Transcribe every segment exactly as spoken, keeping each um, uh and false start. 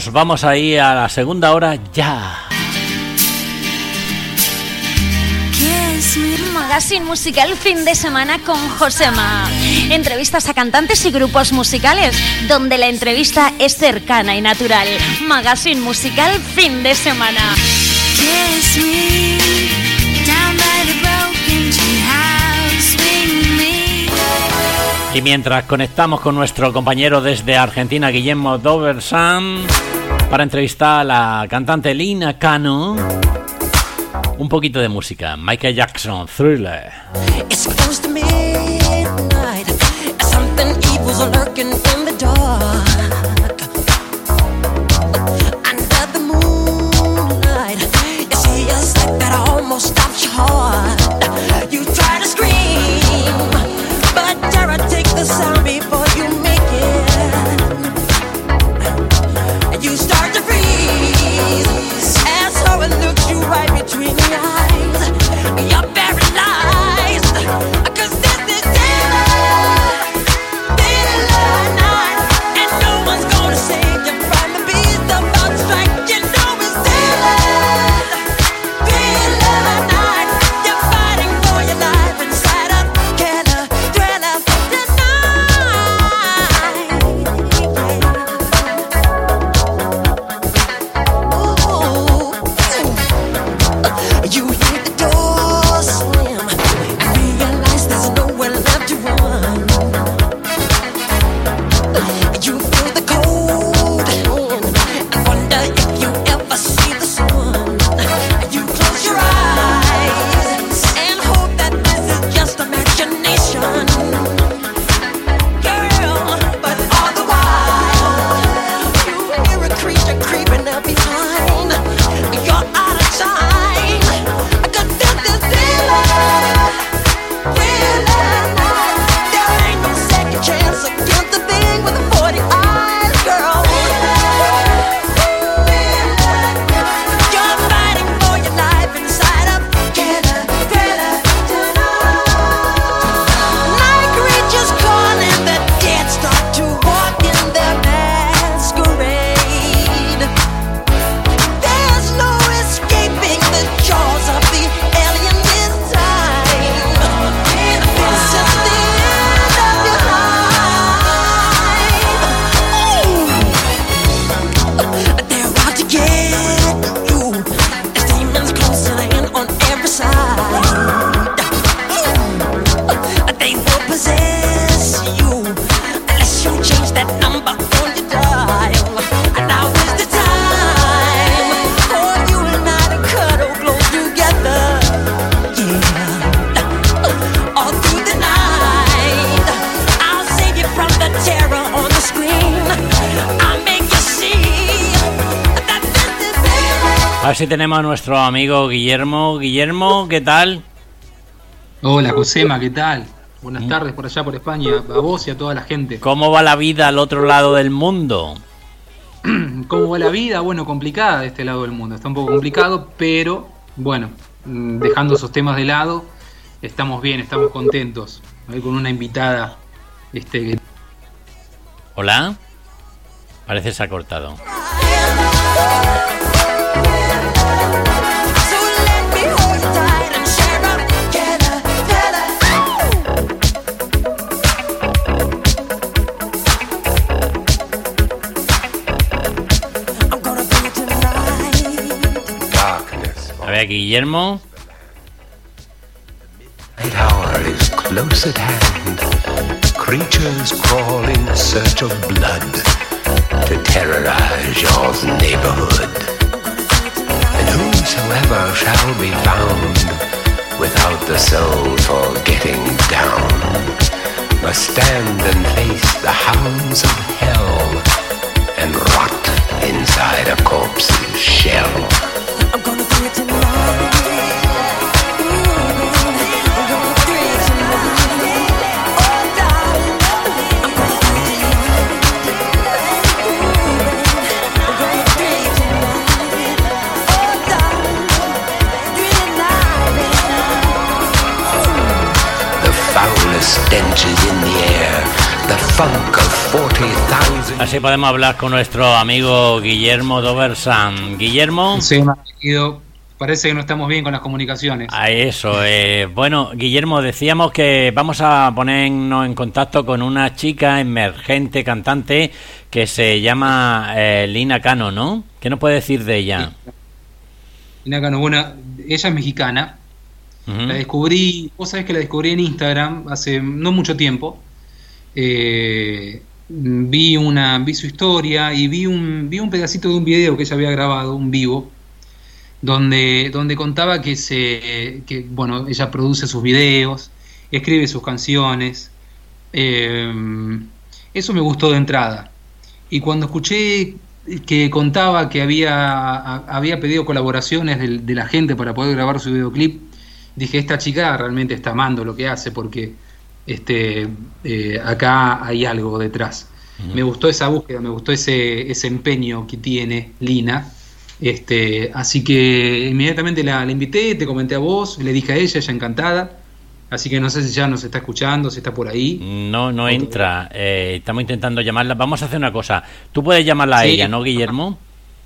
nos vamos ahí a la segunda hora ya. Magazine musical fin de semana con Josema. Entrevistas a cantantes y grupos musicales, donde la entrevista es cercana y natural. Magazine musical fin de semana. Y mientras conectamos con nuestro compañero desde Argentina, Guillermo Doversan, para entrevistar a la cantante Lina Cano, un poquito de música. Michael Jackson, Thriller. It's close to midnight. Something evil's lurking in the dark. Under the moonlight, you see a sight that almost stops your heart. You try to scream, but terror takes the sound before you make it. You start to freeze as horror looks you right between the eyes. You're paralyzed, 'cause this is terror, terror night, and no one's gonna save you from the beast about to strike. You know it's terror, terror night. You're fighting for your life inside of killer, thriller tonight. Ooh. You hear the door slam and realize there's nowhere left to run. You feel the cold hand and wonder if you ever see the sun. You close your eyes and hope that this is just imagination, girl. But all the while you hear a creature creeping up behind. You're out of time. A ver si tenemos a nuestro amigo Guillermo. Guillermo, ¿qué tal? Hola, Josema, ¿qué tal? Buenas tardes por allá por España, a vos y a toda la gente. ¿Cómo va la vida al otro lado del mundo? ¿Cómo va la vida? Bueno, complicada de este lado del mundo. Está un poco complicado, pero bueno, dejando esos temas de lado, estamos bien, estamos contentos. Ahí con una invitada. Este... ¿Hola? Parece que se ha cortado. A ver, Guillermo. Night hour is close at hand. Creatures crawl in search of blood to terrorize your neighborhood. And whosoever shall be found without the soul for getting down must stand and face the hounds of hell and rot inside a corpse's shell. I'm gonna do it tonight. The foulest stench is in the air. the funk of forty thousand. Así podemos hablar con nuestro amigo Guillermo Doversan. Guillermo. Sí, me ha querido. Parece que no estamos bien con las comunicaciones. A eso. Eh, bueno, Guillermo, decíamos que vamos a ponernos en contacto con una chica emergente, cantante, que se llama eh, Lina Cano, ¿no? ¿Qué nos puede decir de ella? Sí. Lina Cano, bueno, ella es mexicana. Uh-huh. La descubrí, vos sabés que la descubrí en Instagram hace no mucho tiempo. Eh, vi una vi su historia y vi un vi un pedacito de un video que ella había grabado, un vivo, donde donde contaba que se que bueno, ella produce sus videos, escribe sus canciones. Eh, eso me gustó de entrada. Y cuando escuché que contaba que había había pedido colaboraciones de, de la gente para poder grabar su videoclip, dije, esta chica realmente está amando lo que hace, porque este eh, acá hay algo detrás. Uh-huh. Me gustó esa búsqueda, me gustó ese ese empeño que tiene Lina. Este, así que inmediatamente la, la invité, te comenté a vos, le dije a ella, ella encantada. Así que no sé si ya nos está escuchando, si está por ahí. No, no entra. Eh, estamos intentando llamarla. Vamos a hacer una cosa. Tú puedes llamarla sí. a ella, ¿no, Guillermo?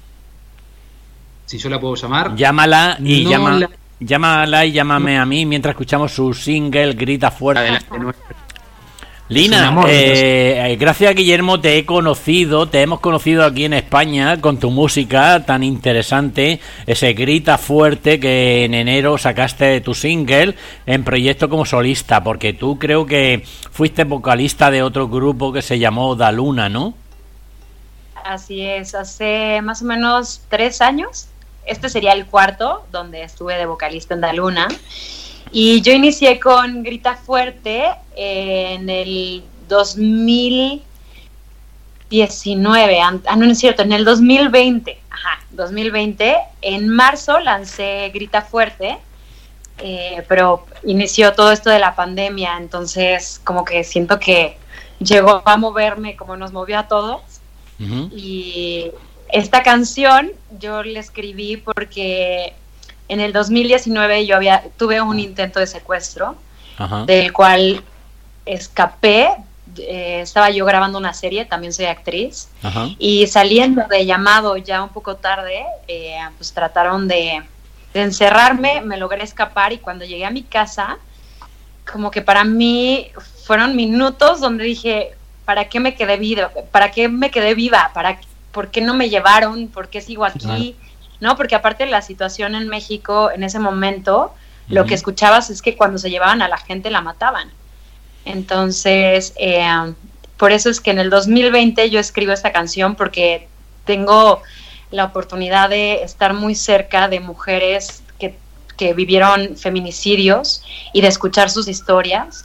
Si yo la puedo llamar. Llámala y no llama, la... llámala y llámame a mí mientras escuchamos su single Grita Fuerte. Adelante, no. Lina, amor, eh, gracias a Guillermo te he conocido, te hemos conocido aquí en España con tu música tan interesante, ese Grita Fuerte que en enero sacaste tu single en proyecto como solista, porque tú creo que fuiste vocalista de otro grupo que se llamó Da Luna, ¿no? Así es, hace más o menos tres años, este sería el cuarto donde estuve de vocalista en Da Luna. Y yo inicié con Grita Fuerte en el dos mil diecinueve, ah, no, no es cierto, en el dos mil veinte, ajá, dos mil veinte, en marzo lancé Grita Fuerte, eh, pero inició todo esto de la pandemia, entonces como que siento que llegó a moverme como nos movió a todos. Uh-huh. Y esta canción yo la escribí porque en el dos mil diecinueve yo había tuve un intento de secuestro, uh-huh, del cual escapé. Eh, estaba yo grabando una serie, también soy actriz, uh-huh, y saliendo de llamado ya un poco tarde, eh, pues trataron de, de encerrarme, me logré escapar, y cuando llegué a mi casa, como que para mí fueron minutos donde dije, ¿para qué me quedé viva? ¿Para qué me quedé viva? ¿Para, ¿Por qué no me llevaron? ¿Por qué sigo aquí? Uh-huh. No, porque aparte la situación en México en ese momento, uh-huh, lo que escuchabas es que cuando se llevaban a la gente la mataban. Entonces, eh, por eso es que en el dos mil veinte yo escribo esta canción, porque tengo la oportunidad de estar muy cerca de mujeres que, que vivieron feminicidios y de escuchar sus historias.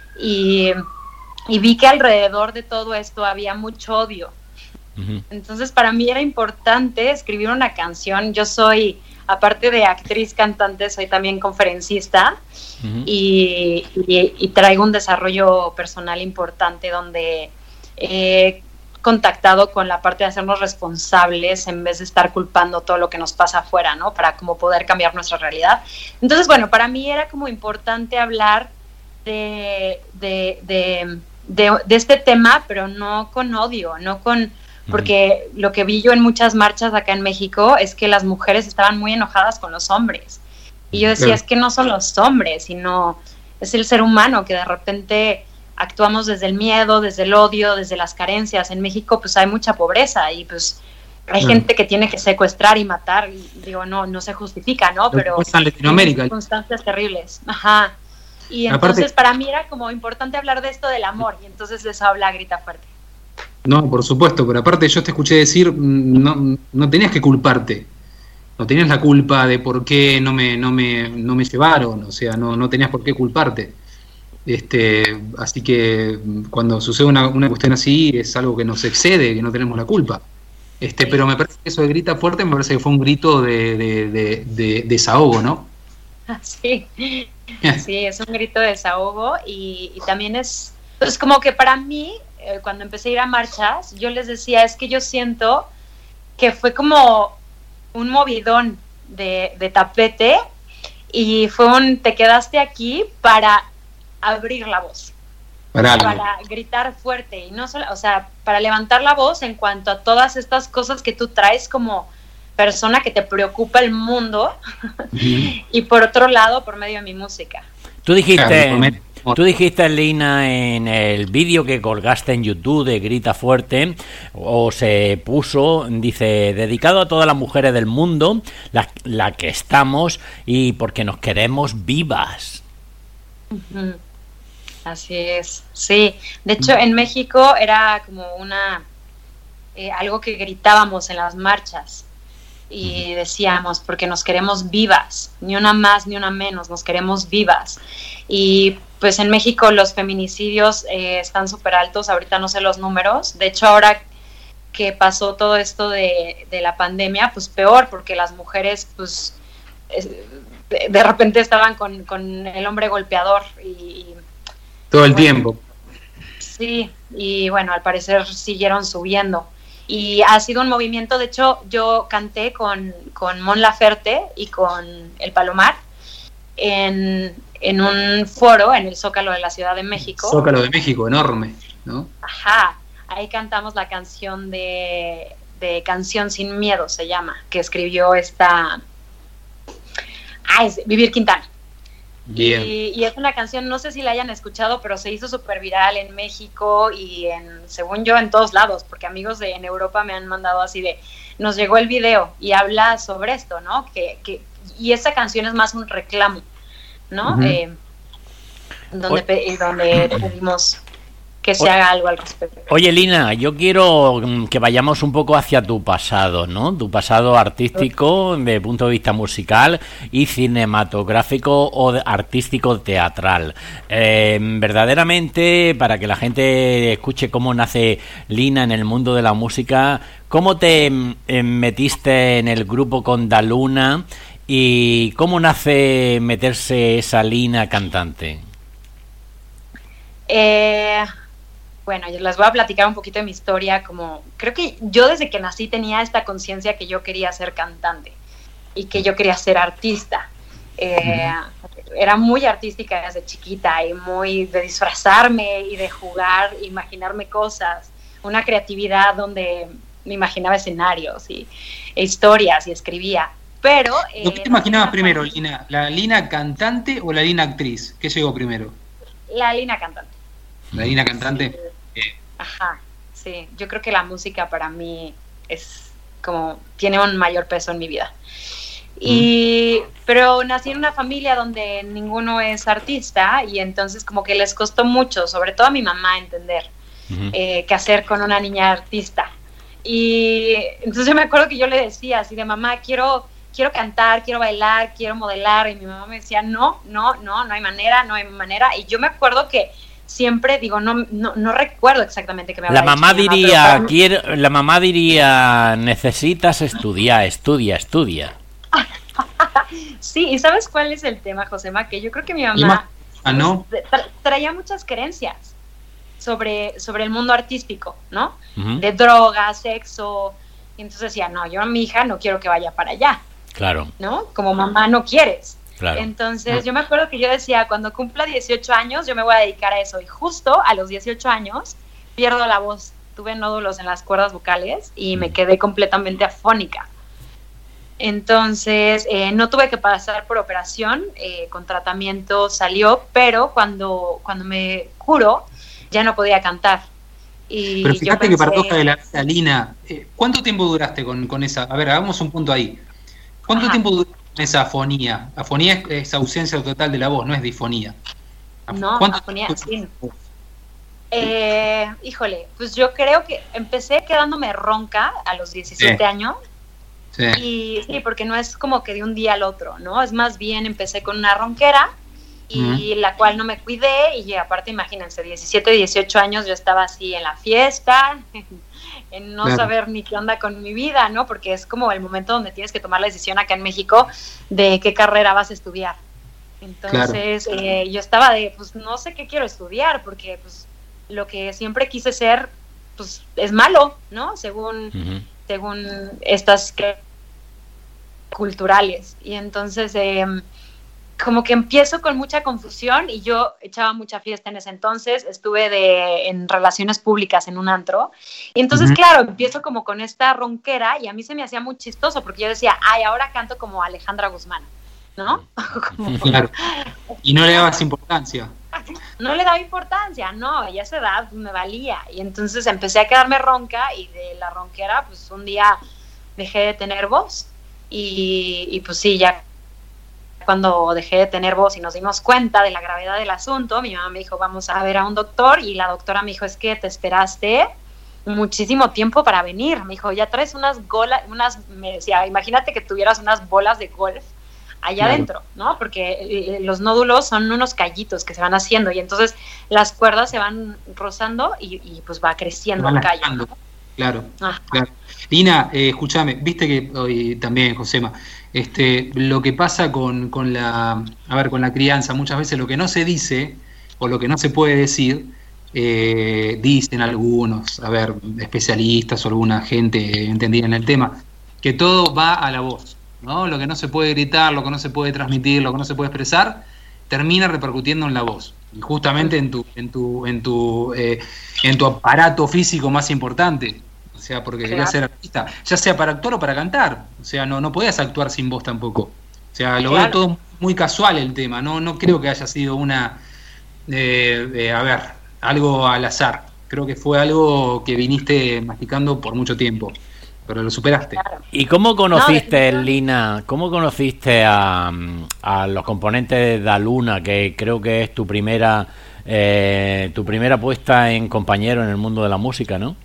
Y, y vi que alrededor de todo esto había mucho odio. Entonces para mí era importante escribir una canción. Yo soy, aparte de actriz, cantante, soy también conferencista, uh-huh, y, y, y traigo un desarrollo personal importante donde he contactado con la parte de hacernos responsables en vez de estar culpando todo lo que nos pasa afuera, ¿no? Para como poder cambiar nuestra realidad. Entonces, bueno, para mí era como importante hablar de, de, de, de, de este tema, pero no con odio, no con... Porque lo que vi yo en muchas marchas acá en México es que las mujeres estaban muy enojadas con los hombres. Y yo decía, claro, es que no son los hombres, sino es el ser humano, que de repente actuamos desde el miedo, desde el odio, desde las carencias. En México pues hay mucha pobreza y pues hay claro, gente que tiene que secuestrar y matar. Y digo, no, no se justifica, ¿no? Pero en Latinoamérica hay circunstancias terribles. Ajá. Y entonces aparte, para mí era como importante hablar de esto del amor. Y entonces de eso habla Grita Fuerte. No, por supuesto, pero aparte yo te escuché decir, no, no tenías que culparte, no tenías la culpa de por qué no me, no me, no me llevaron, o sea, no, no tenías por qué culparte. Este, así que cuando sucede una, una cuestión así es algo que nos excede, que no tenemos la culpa. Este, pero me parece que eso de Grita Fuerte me parece que fue un grito de, de, de, de desahogo, ¿no? Sí, sí, es un grito de desahogo y, y también es, es como que para mí, cuando empecé a ir a marchas, yo les decía, es que yo siento que fue como un movidón de, de tapete y fue un, te quedaste aquí para abrir la voz. Para algo. para gritar fuerte y no solo, o sea, para levantar la voz en cuanto a todas estas cosas que tú traes como persona que te preocupa el mundo y por otro lado por medio de mi música. Tú dijiste, Claro, tú dijiste, Lina, en el vídeo que colgaste en YouTube de Grita Fuerte, o se puso, dice, dedicado a todas las mujeres del mundo, la, la que estamos, y porque nos queremos vivas. Ujú. Así es, sí. De hecho, en México era como una eh, algo que gritábamos en las marchas y decíamos, porque nos queremos vivas, ni una más ni una menos, nos queremos vivas. Y pues en México los feminicidios eh, están súper altos, ahorita no sé los números, de hecho ahora que pasó todo esto de, de la pandemia, pues peor, porque las mujeres pues eh, de, de repente estaban con, con el hombre golpeador y, y Todo el bueno, tiempo. sí, y bueno, al parecer siguieron subiendo. Y ha sido un movimiento, de hecho, yo canté con, con Mon Laferte y con El Palomar en, en un foro en el Zócalo de la Ciudad de México. Zócalo de México, enorme, ¿no? Ajá, ahí cantamos la canción de, de Canción Sin Miedo, se llama, que escribió esta... Ah, es Vivir Quintana. Bien. Y, y es una canción, no sé si la hayan escuchado, pero se hizo súper viral en México y en, según yo, en todos lados, porque amigos de en Europa me han mandado así de, nos llegó el video y habla sobre esto, ¿no? Que, que y esa canción es más un reclamo, ¿no? Ujú. Eh, donde, pe- donde pedimos que se haga algo al respecto. Oye, Lina, yo quiero mm, que vayamos un poco hacia tu pasado, ¿no? Tu pasado artístico, de punto de vista musical y cinematográfico o de- artístico teatral. Eh, verdaderamente, para que la gente escuche cómo nace Lina en el mundo de la música, ¿cómo te mm, eh, metiste en el grupo con Daluna y cómo nace meterse esa Lina cantante? Eh, bueno, yo les voy a platicar un poquito de mi historia, como creo que yo desde que nací tenía esta conciencia que yo quería ser cantante y que yo quería ser artista. Eh, era muy artística desde chiquita y muy de disfrazarme y de jugar, imaginarme cosas, una creatividad donde me imaginaba escenarios y e historias y escribía. Pero eh, ¿Lo que te no imaginabas tenía primero, fam- Lina? ¿La Lina cantante o la Lina actriz? ¿Qué llegó primero? La Lina cantante. ¿La Lina cantante? Eh, Ajá, sí, yo creo que la música para mí es como, tiene un mayor peso en mi vida. Y, pero nací en una familia donde ninguno es artista y entonces como que les costó mucho, sobre todo a mi mamá, entender Ujú. eh, qué hacer con una niña artista. Y entonces yo me acuerdo que yo le decía así de, mamá, quiero, quiero cantar, quiero bailar, quiero modelar, y mi mamá me decía, no, no, no, no hay manera, no hay manera. Y yo me acuerdo que siempre digo, no, no, no recuerdo exactamente qué me La habrá mamá dicho mi diría, pero- quiero, la mamá diría, necesitas estudiar, estudia, estudia. Sí, ¿y sabes cuál es el tema, Josema? Que yo creo que mi y más- mamá ah, ¿no? tra- traía muchas creencias sobre, sobre el mundo artístico, ¿no? Ujú. De drogas, sexo, y entonces decía, no, yo a mi hija no quiero que vaya para allá, Claro, ¿no? Como mamá no quieres. claro. Entonces yo me acuerdo que yo decía, cuando cumpla dieciocho años yo me voy a dedicar a eso, y justo a los dieciocho años pierdo la voz, tuve nódulos en las cuerdas vocales y me quedé completamente afónica. Entonces eh, no tuve que pasar por operación, eh, con tratamiento salió, pero cuando, cuando me curo ya no podía cantar. Y Pero yo fíjate que pensé- paradoja de la vida, Lina. Eh, ¿Cuánto tiempo duraste con, con esa? A ver, hagamos un punto ahí. ¿Cuánto Ajá. tiempo duraste con esa afonía? Afonía es, es ausencia total de la voz, no es disfonía. Af- No, ¿cuánto afonía, tiempo- sí. Eh, híjole, pues yo creo que empecé quedándome ronca a los diecisiete Sí. años. Sí. Y sí, porque no es como que de un día al otro, ¿no? Es más bien empecé con una ronquera y la cual no me cuidé, y aparte imagínense, diecisiete, dieciocho años yo estaba así en la fiesta, en no Claro. saber ni qué onda con mi vida, ¿no? Porque es como el momento donde tienes que tomar la decisión acá en México de qué carrera vas a estudiar. Entonces eh, yo estaba de, pues no sé qué quiero estudiar, porque pues lo que siempre quise ser, pues es malo, ¿no? Según, Ujú. según estas cre- culturales. Y entonces eh, como que empiezo con mucha confusión y yo echaba mucha fiesta en ese entonces, estuve de, en relaciones públicas en un antro y entonces, uh-huh. claro, empiezo como con esta ronquera y a mí se me hacía muy chistoso porque yo decía, ay, ahora canto como Alejandra Guzmán, ¿no? Como... Claro. Y no le dabas importancia. No le daba importancia, no, y a esa edad me valía y entonces empecé a quedarme ronca y de la ronquera pues un día dejé de tener voz y, y pues sí, ya cuando dejé de tener voz y nos dimos cuenta de la gravedad del asunto, mi mamá me dijo, vamos a ver a un doctor, y la doctora me dijo, es que te esperaste muchísimo tiempo para venir. Me dijo, ya traes unas golas, unas, me decía, imagínate que tuvieras unas bolas de golf allá claro. adentro, ¿no? Porque eh, los nódulos son unos callitos que se van haciendo, y entonces las cuerdas se van rozando y, y pues va creciendo el callo, ¿no? Claro, claro. Lina, eh, escúchame, viste que hoy también, Josema, este, lo que pasa con, con la, a ver, con la crianza, muchas veces lo que no se dice o lo que no se puede decir, eh, dicen algunos, a ver, especialistas o alguna gente entendida en el tema, que todo va a la voz, ¿no? Lo que no se puede gritar, lo que no se puede transmitir, lo que no se puede expresar, termina repercutiendo en la voz. Y justamente en tu, en tu, en tu, eh, en tu aparato físico más importante. O sea, porque claro. querías ser artista, ya sea para actuar o para cantar. O sea, no, no podías actuar sin voz tampoco. O sea, lo claro. veo todo muy casual el tema. No, no creo que haya sido una, eh, eh, a ver, algo al azar. Creo que fue algo que viniste masticando por mucho tiempo. Pero lo superaste. Claro. ¿Y cómo conociste, no, Lina, cómo conociste a, a los componentes de Da Luna, que creo que es tu primera eh, tu primera puesta en compañero en el mundo de la música, ¿no?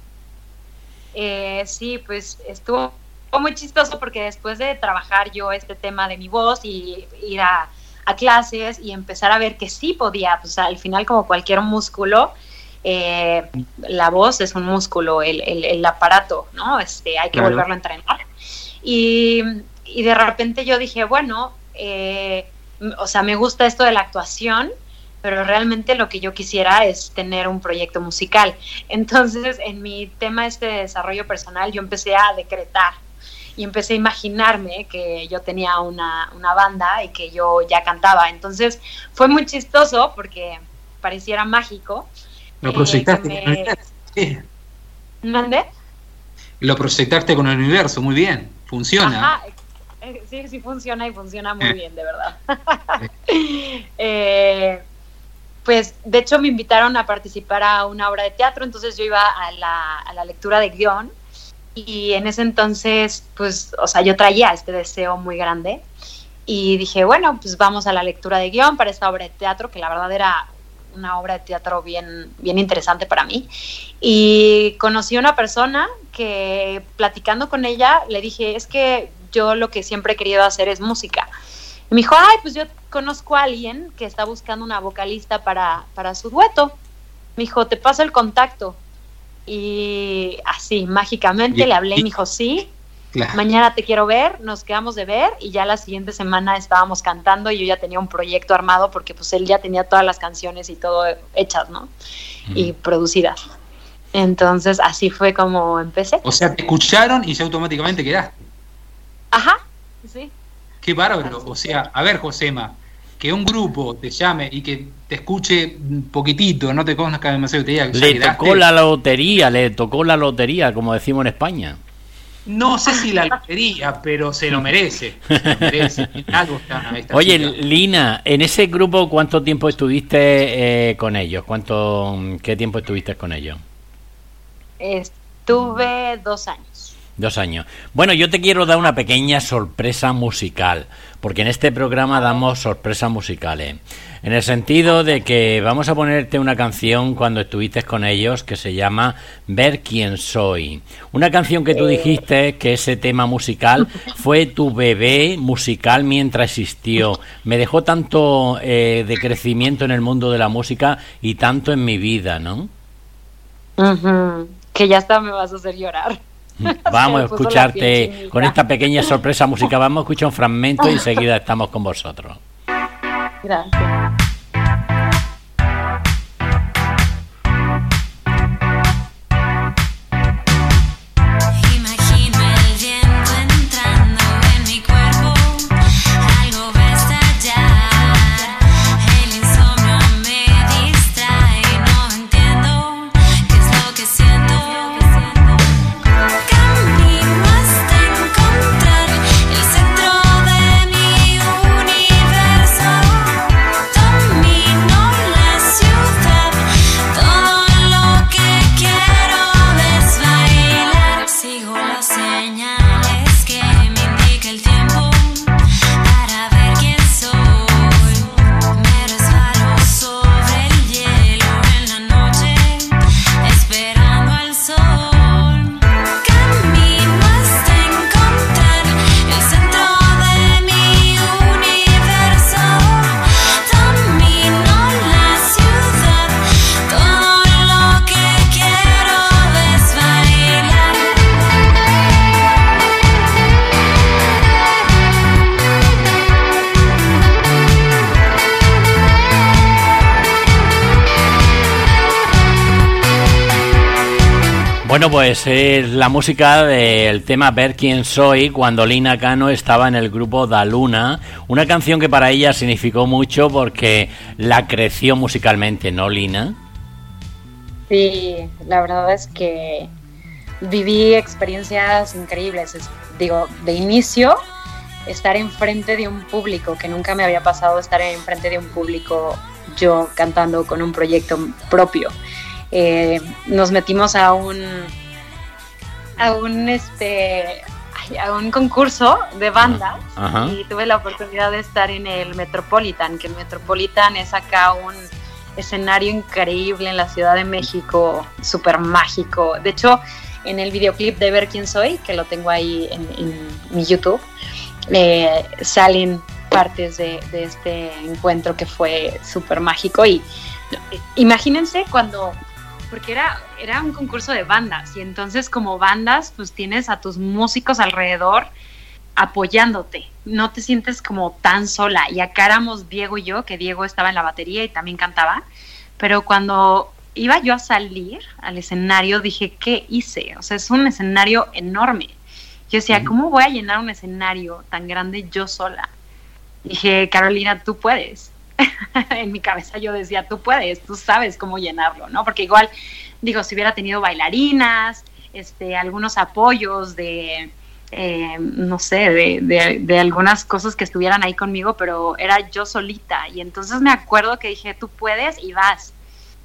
Eh, sí, pues estuvo muy chistoso porque después de trabajar yo este tema de mi voz y ir a, a clases y empezar a ver que sí podía, pues al final como cualquier músculo, Eh, la voz es un músculo, el, el, el aparato, ¿no? Este, hay que claro. volverlo a entrenar. Y, y de repente yo dije, bueno, eh, o sea, me gusta esto de la actuación, pero realmente lo que yo quisiera es tener un proyecto musical. Entonces, en mi tema este de desarrollo personal, yo empecé a decretar y empecé a imaginarme que yo tenía una, una banda y que yo ya cantaba. Entonces, fue muy chistoso porque pareciera mágico. Lo proyectaste eh, con el universo. Sí. ¿Mandé? Lo proyectaste con el universo, muy bien. Funciona. Ajá, sí, sí funciona y funciona muy eh. bien, de verdad. eh, pues, de hecho, me invitaron a participar a una obra de teatro, entonces yo iba a la, a la lectura de guión y en ese entonces, pues, o sea, yo traía este deseo muy grande y dije, bueno, pues vamos a la lectura de guión para esta obra de teatro, que la verdad era una obra de teatro bien, bien interesante para mí, y conocí a una persona que platicando con ella le dije, es que yo lo que siempre he querido hacer es música, y me dijo, ay, pues yo conozco a alguien que está buscando una vocalista para, para su dueto. Me dijo, te paso el contacto, y así, mágicamente y, le hablé y me dijo, sí, claro. Mañana te quiero ver, nos quedamos de ver, y ya la siguiente semana estábamos cantando y yo ya tenía un proyecto armado porque pues él ya tenía todas las canciones y todo hechas, ¿no? Mm. Y producidas. Entonces así fue como empecé. O sea, te escucharon y ya automáticamente quedaste. Ajá, sí. Qué bárbaro. O sea, a ver, Josema, que un grupo te llame y que te escuche un poquitito, no te conozca demasiado, te diga que le tocó la lotería, le tocó la lotería, como decimos en España. No sé si la lotería, pero se lo merece. Se lo merece. Algo está, está Oye, chica. Lina, en ese grupo, ¿cuánto tiempo estuviste eh, con ellos? ¿Cuánto, qué tiempo estuviste con ellos? Estuve dos años. Dos años. Bueno, yo te quiero dar una pequeña sorpresa musical, porque en este programa damos sorpresas musicales. En el sentido de que vamos a ponerte una canción cuando estuviste con ellos que se llama Ver quién soy. Una canción que tú dijiste que ese tema musical fue tu bebé musical mientras existió. Me dejó tanto eh, de crecimiento en el mundo de la música y tanto en mi vida, ¿no? Uh-huh. Que ya hasta me vas a hacer llorar. Vamos a escucharte con esta pequeña sorpresa musical. Vamos a escuchar un fragmento y enseguida estamos con vosotros. Gracias. Imagino el viento entrando en mi cuerpo, algo va a estallar. Bueno, pues es la música del tema Ver quién soy, cuando Lina Cano estaba en el grupo Da Luna, una canción que para ella significó mucho porque la creció musicalmente, ¿no, Lina? Sí, la verdad es que viví experiencias increíbles. Es, digo, de inicio, estar enfrente de un público, que nunca me había pasado estar enfrente de un público yo cantando con un proyecto propio. Eh, nos metimos a un a un este a un concurso de bandas. Ajá. Y tuve la oportunidad de estar en el Metropolitan, que el Metropolitan es acá un escenario increíble en la Ciudad de México, súper mágico. De hecho, en el videoclip de Ver quién soy, que lo tengo ahí en, en mi YouTube, eh, salen partes de, de este encuentro que fue súper mágico. Y imagínense cuando, porque era, era un concurso de bandas, y entonces como bandas pues tienes a tus músicos alrededor apoyándote, no te sientes como tan sola. Y acá éramos Diego y yo, que Diego estaba en la batería y también cantaba, pero cuando iba yo a salir al escenario dije, ¿qué hice? O sea, es un escenario enorme. Yo decía, ¿cómo voy a llenar un escenario tan grande yo sola? Dije, Carolina, tú puedes. En mi cabeza yo decía, tú puedes, tú sabes cómo llenarlo, ¿no? Porque igual, digo, si hubiera tenido bailarinas, este, algunos apoyos de, eh, no sé, de, de, de algunas cosas que estuvieran ahí conmigo, pero era yo solita. Y entonces me acuerdo que dije, tú puedes y vas.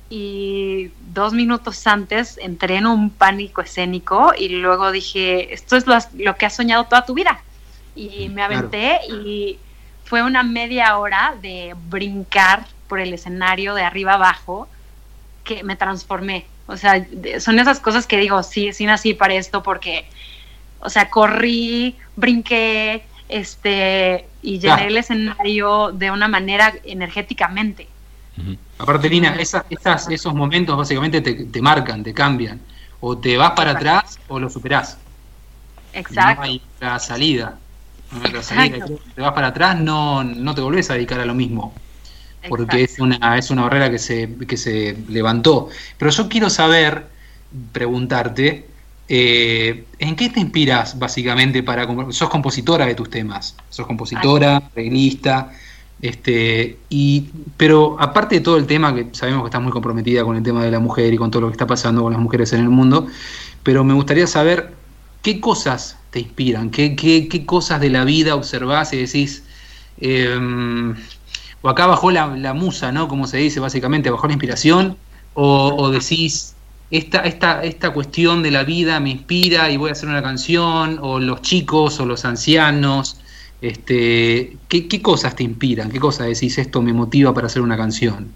Y dos minutos antes entré en un pánico escénico y luego dije, esto es lo, lo que has soñado toda tu vida. Y me aventé, claro. Y fue una media hora de brincar por el escenario de arriba abajo que me transformé. O sea, son esas cosas que digo, sí, sí nací para esto porque, o sea, corrí, brinqué, este, y llené ah. el escenario de una manera energéticamente. Uh-huh. Aparte, Lina, esas, esas, esos momentos básicamente te, te marcan, te cambian. O te vas para Exacto. atrás o lo superás. Exacto. No hay otra salida. No hay otra salida. Te vas para atrás, no, no te volvés a dedicar a lo mismo. Porque es una, es una barrera que se, que se levantó. Pero yo quiero saber, preguntarte, eh, ¿en qué te inspiras básicamente para... Sos compositora de tus temas. Sos compositora, arreglista... Este, y, pero aparte de todo el tema, que sabemos que estás muy comprometida con el tema de la mujer y con todo lo que está pasando con las mujeres en el mundo, pero me gustaría saber qué cosas te inspiran, qué, qué, qué cosas de la vida observás y decís, eh, o acá bajó la, la musa, ¿no? Como se dice básicamente, bajó la inspiración, o, o decís, esta, esta, esta cuestión de la vida me inspira y voy a hacer una canción, o los chicos, o los ancianos. Este, ¿qué, ¿Qué cosas te inspiran? ¿Qué cosas decís, esto me motiva para hacer una canción?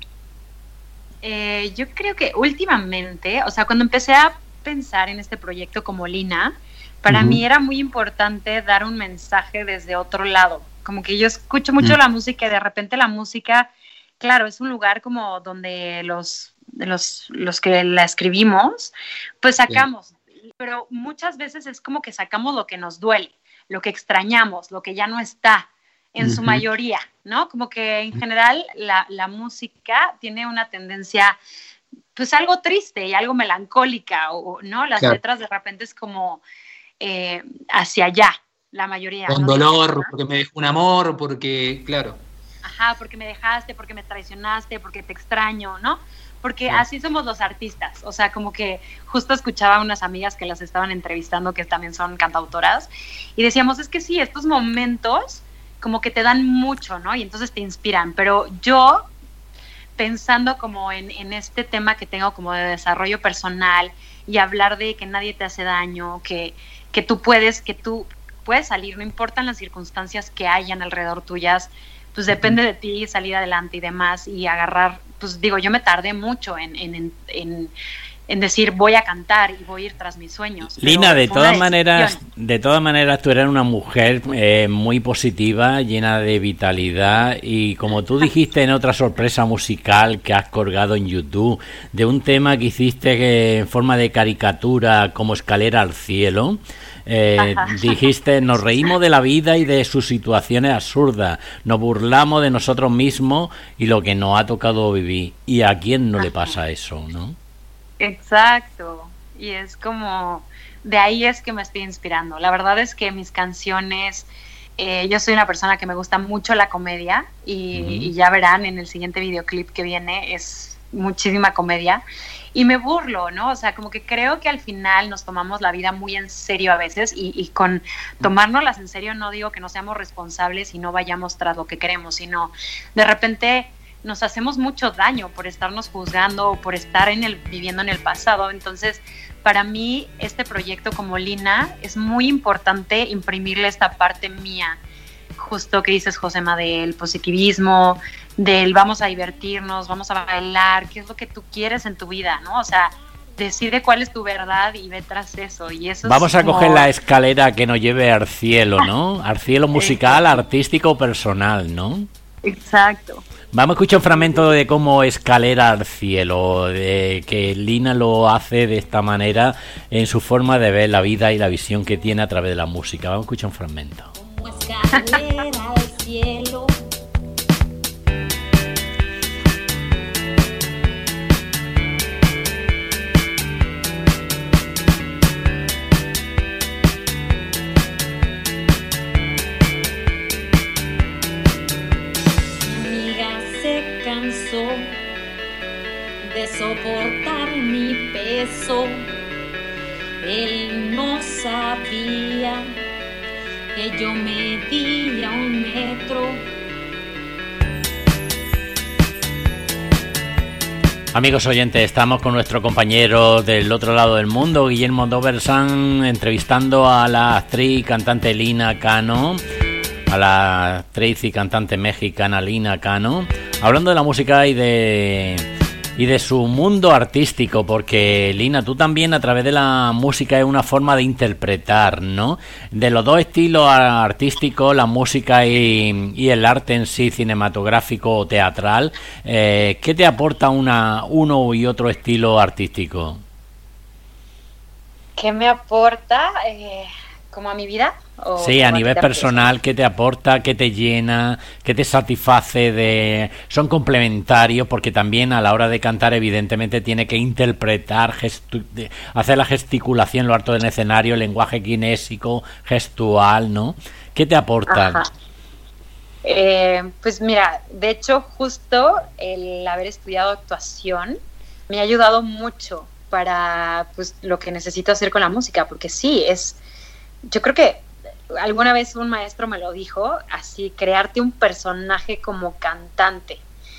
Eh, yo creo que últimamente, o sea, cuando empecé a pensar en este proyecto como Lina, para uh-huh. mí era muy importante dar un mensaje desde otro lado. Como que yo escucho mucho uh-huh. la música y de repente la música, claro, es un lugar como donde los, los, los que la escribimos, pues sacamos. Sí. Pero muchas veces es como que sacamos lo que nos duele, lo que extrañamos, lo que ya no está, en uh-huh. su mayoría, ¿no? Como que en general la, la música tiene una tendencia, pues algo triste y algo melancólica, o ¿no? Las claro. letras de repente es como eh, hacia allá, la mayoría. Con ¿no? dolor, ¿no? Porque me dejó un amor, porque, claro. Ajá, porque me dejaste, porque me traicionaste, porque te extraño, ¿no? Porque sí. así somos los artistas, o sea, como que justo escuchaba a unas amigas que las estaban entrevistando, que también son cantautoras, y decíamos, es que sí, estos momentos como que te dan mucho, ¿no? Y entonces te inspiran, pero yo, pensando como en, en este tema que tengo como de desarrollo personal, y hablar de que nadie te hace daño, que, que tú puedes, que tú puedes salir, no importan las circunstancias que hayan alrededor tuyas, pues depende de ti salir adelante y demás, y agarrar, pues digo, yo me tardé mucho en, en, en, en decir voy a cantar y voy a ir tras mis sueños. Lina, de todas maneras, de todas maneras tú eres una mujer eh, muy positiva, llena de vitalidad, y como tú dijiste en otra sorpresa musical que has colgado en YouTube, de un tema que hiciste que, en forma de caricatura, como Escalera al cielo, Eh, dijiste, nos reímos de la vida y de sus situaciones absurdas, nos burlamos de nosotros mismos y lo que nos ha tocado vivir. ¿Y a quién no le pasa eso, no? Exacto. y es como, de ahí es que me estoy inspirando. La verdad es que mis canciones, eh, yo soy una persona que me gusta mucho la comedia y, uh-huh. y ya verán en el siguiente videoclip que viene, es muchísima comedia. Y me burlo, ¿no? O sea, como que creo que al final nos tomamos la vida muy en serio a veces y, y con tomárnoslas en serio no digo que no seamos responsables y no vayamos tras lo que queremos, sino de repente nos hacemos mucho daño por estarnos juzgando o por estar en el, viviendo en el pasado. Entonces, para mí, este proyecto como Lina es muy importante imprimirle esta parte mía, justo que dices, Josema, del positivismo, del vamos a divertirnos, vamos a bailar, qué es lo que tú quieres en tu vida, ¿no? O sea, decide cuál es tu verdad y ve tras eso. Y eso vamos es a como... coger la escalera que nos lleve al cielo, ¿no? Al cielo musical, artístico, personal, ¿no? Exacto. Vamos a escuchar un fragmento de cómo escalera al cielo, de que Lina lo hace de esta manera en su forma de ver la vida y la visión que tiene a través de la música. Vamos a escuchar un fragmento. Como escalera al cielo. De soportar mi peso, él no sabía que yo medía un metro. Amigos oyentes, estamos con nuestro compañero del otro lado del mundo, Guillermo Doversan, entrevistando a la actriz y cantante Lina Cano, a la actriz y cantante mexicana Lina Cano, hablando de la música y de y de su mundo artístico, porque Lina, tú también a través de la música es una forma de interpretar, ¿no? De los dos estilos artísticos, la música y, y el arte en sí, cinematográfico o teatral, eh, ¿qué te aporta una uno y otro estilo artístico? ¿Qué me aporta? Eh, ¿Como a mi vida? Sí, a nivel personal, ¿qué te aporta? ¿Qué te llena? ¿Qué te satisface? De son complementarios, porque también a la hora de cantar evidentemente tiene que interpretar, gestu... hacer la gesticulación, lo harto del escenario, el lenguaje kinésico, gestual, ¿no? ¿Qué te aporta? Eh, pues mira, de hecho justo el haber estudiado actuación me ha ayudado mucho para pues lo que necesito hacer con la música, porque sí, es, yo creo que alguna vez un maestro me lo dijo, así, crearte un personaje como cantante.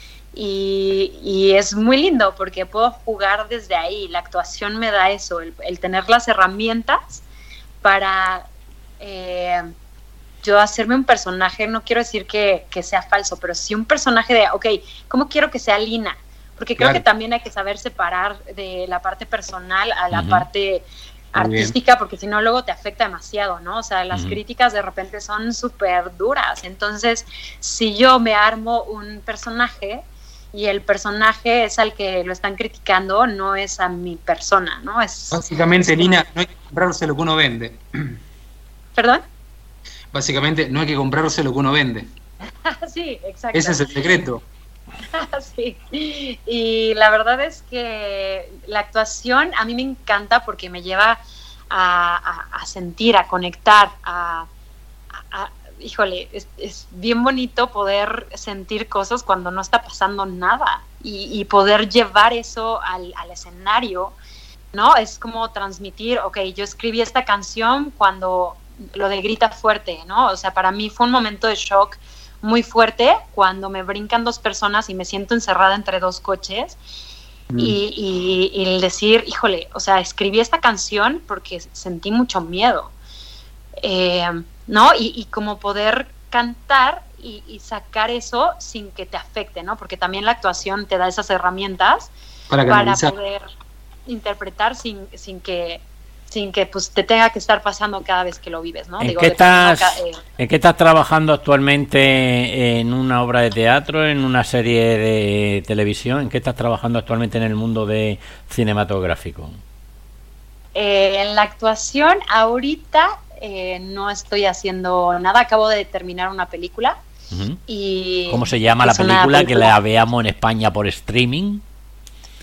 Y, y es muy lindo porque puedo jugar desde ahí. La actuación me da eso, el, el tener las herramientas para eh, yo hacerme un personaje. No quiero decir que, que sea falso, pero sí un personaje de, ok, ¿cómo quiero que sea Lina? Porque creo claro. que también hay que saber separar de la parte personal a la uh-huh. parte artística, porque si no luego te afecta demasiado, ¿no? O sea, las uh-huh. críticas de repente son súper duras. Entonces, si yo me armo un personaje y el personaje es al que lo están criticando, no es a mi persona, ¿no? Es básicamente, es Lina, no hay que comprarse lo que uno vende. ¿Perdón? Básicamente, no hay que comprarse lo que uno vende. Sí, exacto. Ese es el secreto. Sí, y la verdad es que la actuación a mí me encanta porque me lleva a, a, a sentir, a conectar, a, a, a híjole, es, es bien bonito poder sentir cosas cuando no está pasando nada y, y poder llevar eso al, al escenario, ¿no? Es como transmitir, ok, yo escribí esta canción cuando lo de Grita Fuerte, ¿no? O sea, para mí fue un momento de shock muy fuerte cuando me brincan dos personas y me siento encerrada entre dos coches mm. y, y, y el decir, híjole, o sea, escribí esta canción porque sentí mucho miedo, eh, ¿no? Y, y como poder cantar y, y sacar eso sin que te afecte, ¿no? Porque también la actuación te da esas herramientas para, para poder interpretar sin, sin que sin que pues te tenga que estar pasando cada vez que lo vives, ¿no? ¿En, Digo, qué, estás, acá, eh, ¿En qué estás trabajando actualmente? ¿En una obra de teatro, en una serie de televisión? ¿En qué estás trabajando actualmente en el mundo de cinematográfico? Eh, en la actuación, ahorita eh, no estoy haciendo nada, acabo de terminar una película. Uh-huh. Y ¿cómo se llama la película? película? Que la veamos en España por streaming.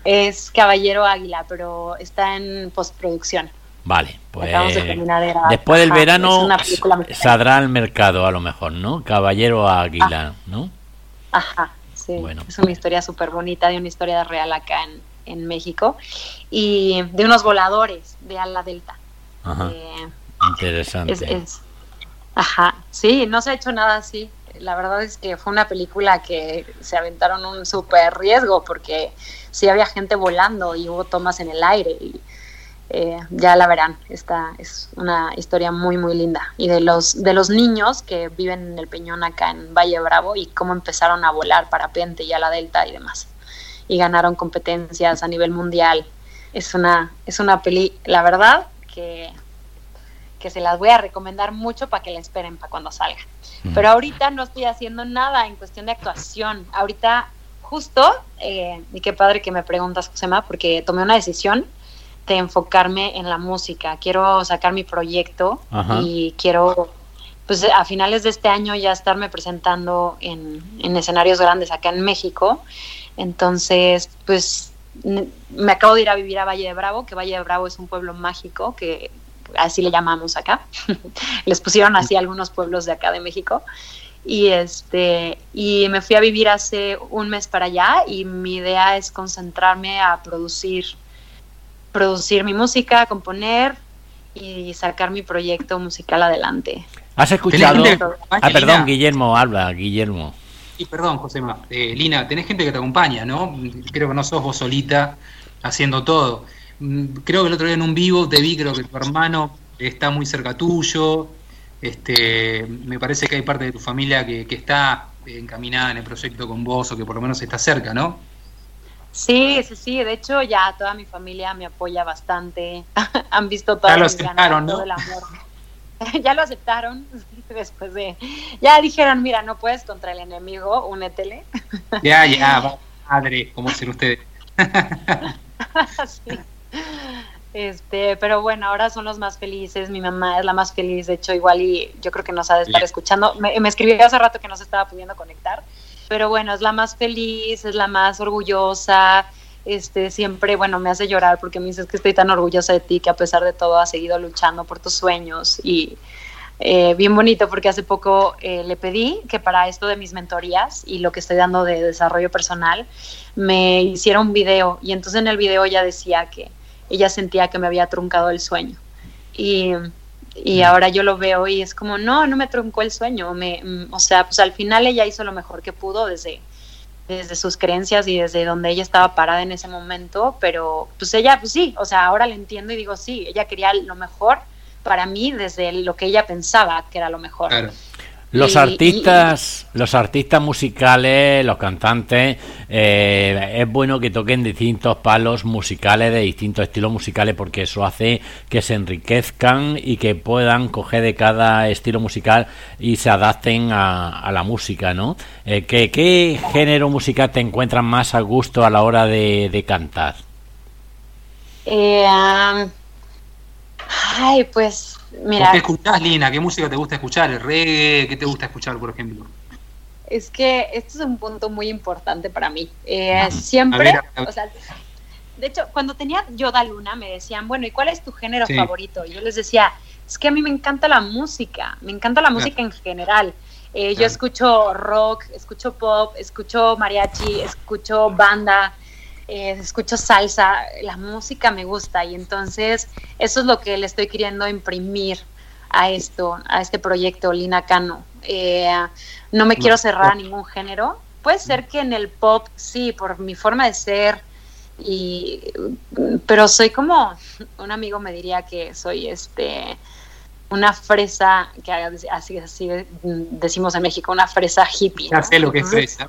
es Caballero Águila, pero está en postproducción. Vale, pues Acabamos de terminar de grabar. después del Ajá, es verano una película mexicana. saldrá al mercado a lo mejor, ¿no? Caballero Águila, ¿no? Ajá, sí. Bueno. Es una historia súper bonita, de una historia real acá en, en México. Y de unos voladores de ala delta. Ajá, Eh, interesante. es, es- ajá, sí, no se ha hecho nada así. La verdad es que fue una película que se aventaron un súper riesgo porque sí había gente volando y hubo tomas en el aire y eh, ya la verán. Esta es una historia muy muy linda y de los de los niños que viven en el Peñón acá en Valle Bravo y cómo empezaron a volar parapente y a la delta y demás y ganaron competencias a nivel mundial. Es una es una peli, la verdad que que se las voy a recomendar mucho para que la esperen para cuando salga. Pero ahorita no estoy haciendo nada en cuestión de actuación. Ahorita justo, eh, y qué padre que me preguntas, Josema, porque tomé una decisión de enfocarme en la música. Quiero sacar mi proyecto Ajá. y quiero, pues a finales de este año ya estarme presentando en, en escenarios grandes acá en México. Entonces, pues n- me acabo de ir a vivir a Valle de Bravo, que Valle de Bravo es un pueblo mágico que así le llamamos acá. Les pusieron así algunos pueblos de acá de México. Y este y me fui a vivir hace un mes para allá y mi idea es concentrarme a producir producir mi música, componer y sacar mi proyecto musical adelante. ¿Has escuchado? ¿Tenés gente que te acompaña, Ah, perdón, Lina? Guillermo, habla, Guillermo. Y perdón, Josema. Eh, Lina, tenés gente que te acompaña, ¿no? Creo que no sos vos solita haciendo todo. Mm, Creo que el otro día en un vivo te vi, creo que tu hermano está muy cerca tuyo. Este, me parece que hay parte de tu familia que, que está encaminada en el proyecto con vos o que por lo menos está cerca, ¿no? Sí, sí, sí, de hecho ya toda mi familia me apoya bastante. Han visto todas Ya lo mis ganas, aceptaron, ¿no? todo el amor. Ya lo aceptaron después de ya dijeron, mira, no puedes contra el enemigo, únetele. Ya, ya, va, madre, como dicen ustedes. Sí. Este, pero bueno, ahora son los más felices, mi mamá es la más feliz, de hecho igual y yo creo que nos ha de estar Bien. escuchando, me, me escribió hace rato que no se estaba pudiendo conectar, pero bueno, es la más feliz, es la más orgullosa, este, siempre, bueno, me hace llorar porque me dices que estoy tan orgullosa de ti, que a pesar de todo has seguido luchando por tus sueños y eh, bien bonito porque hace poco eh, le pedí que para esto de mis mentorías y lo que estoy dando de desarrollo personal, me hiciera un video y entonces en el video ella decía que ella sentía que me había truncado el sueño y, y ahora yo lo veo y es como, no, no me truncó el sueño, me, mm, o sea, pues al final ella hizo lo mejor que pudo desde, desde sus creencias y desde donde ella estaba parada en ese momento, pero pues ella, pues sí, o sea, ahora le entiendo y digo, sí, ella quería lo mejor para mí desde lo que ella pensaba que era lo mejor. Claro. Los Y- artistas, los artistas musicales, los cantantes, eh, es bueno que toquen distintos palos musicales, de distintos estilos musicales, porque eso hace que se enriquezcan y que puedan coger de cada estilo musical y se adapten a, a la música, ¿no? Eh, ¿qué, ¿Qué género musical te encuentras más a gusto a la hora de, de cantar? Eh, um, ay, pues, mira, ¿O ¿Qué escuchás, Lina? ¿Qué música te gusta escuchar? ¿El reggae? ¿Qué te gusta escuchar, por ejemplo? es que esto es un punto muy importante para mí. Eh, A siempre, ver, a ver. o sea, de hecho, cuando tenía Yoda Luna me decían, bueno, ¿y cuál es tu género Sí. favorito? Y yo les decía, es que a mí me encanta la música, me encanta la música en general. Eh, Yo Claro. escucho rock, escucho pop, escucho mariachi, escucho banda, eh, escucho salsa, la música me gusta y entonces eso es lo que le estoy queriendo imprimir a esto, a este proyecto Lina Cano. Eh, no me quiero cerrar a ningún género. Puede ser que en el pop, sí, por mi forma de ser, y, pero soy como, un amigo me diría que soy este una fresa, que así, así decimos en México, una fresa hippie, Ya ¿no? sé lo que es fresa.